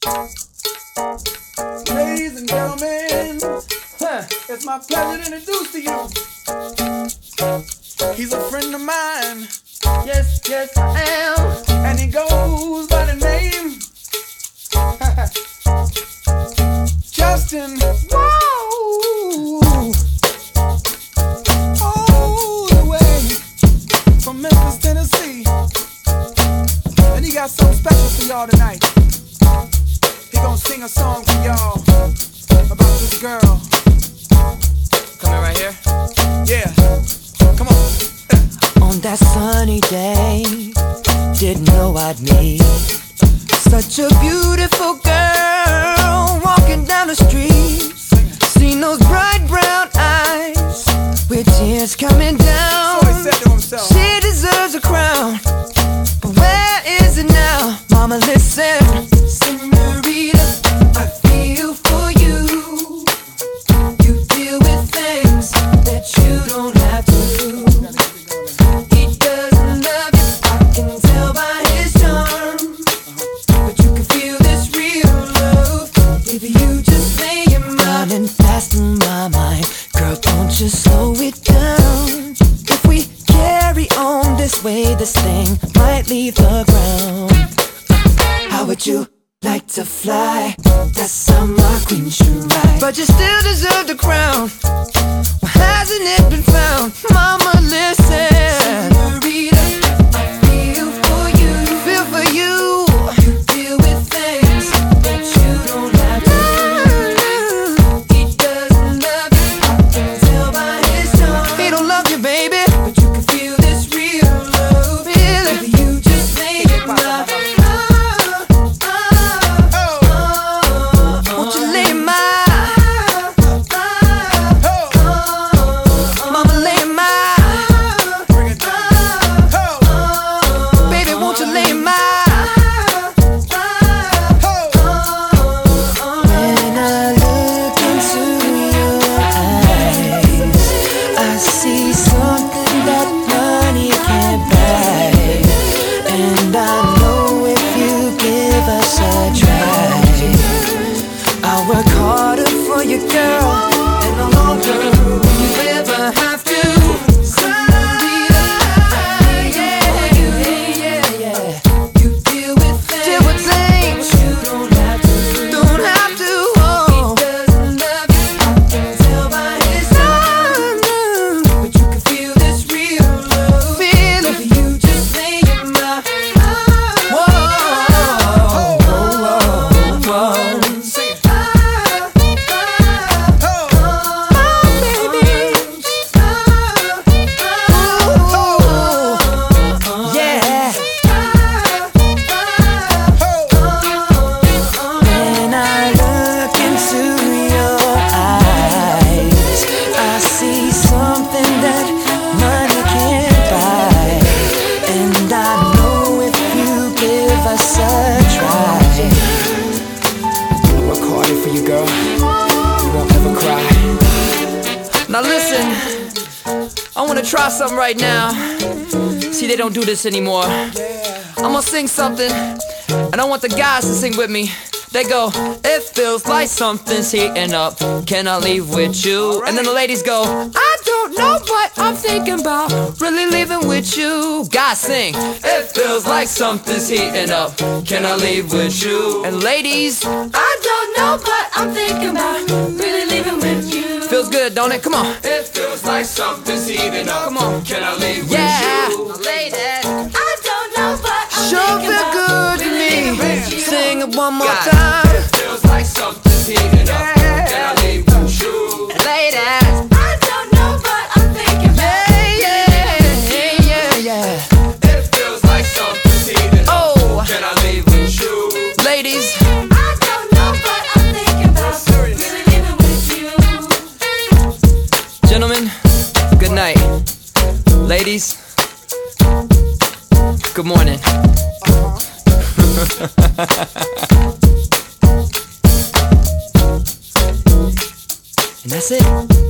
Ladies and gentlemen, it's my pleasure to introduce to you. He's a friend of mine. Yes, yes, I am. And he goes by the name Justin. Whoa! All the way from Memphis, Tennessee. And he got something special for y'all tonight. He gonna sing a song for y'all about this girl. Coming right here? Yeah. Come on. On that sunny day, didn't know I'd meet such a beautiful girl walking down the street. Seen those bright brown eyes with tears coming down. So he said to himself, she deserves a crown, but where is it now? Mama, listen. Senorita, I feel for you. You deal with things that you don't have to do. He doesn't love you, I can tell by his charm, but you can feel this real love if you just lay your mind and fast in my mind. Girl, don't you slow it down. If we carry on this way, this thing might leave the ground. How would you like to fly? That's how my queen should ride. But you still deserve the crown. Why hasn't it been found? Mama, listen. Senorita, I feel for you. Feel for you. You deal with things that you don't have to do. He doesn't love you, I can tell by his charm. He don't love you, baby, but you can feel this real love. Feel it. If you just make it right. Now listen, I wanna try something right now. See, they don't do this anymore. I'm gonna sing something, and I want the guys to sing with me. They go, it feels like something's heating up, can I leave with you? And then the ladies go, I don't know what I'm thinking about, really leaving with you. Guys sing, it feels like something's heating up, can I leave with you? And ladies, I don't know what I'm thinking about, really leaving with you. Feels good, don't it? Come on. It feels like something's heating up. Come on. Can I leave with you? Ladies, I don't know what I'm sure thinking feel about. good to me. Sing it one more Guys, time. it feels like something's heating up. Can I leave with you? Ladies, I don't know what I'm thinking about. yeah. It feels like something's heating up. Oh. Can I leave with you? Ladies, I don't know what I'm thinking about. Really living with you. gentlemen, good night. Ladies, good morning. And that's it.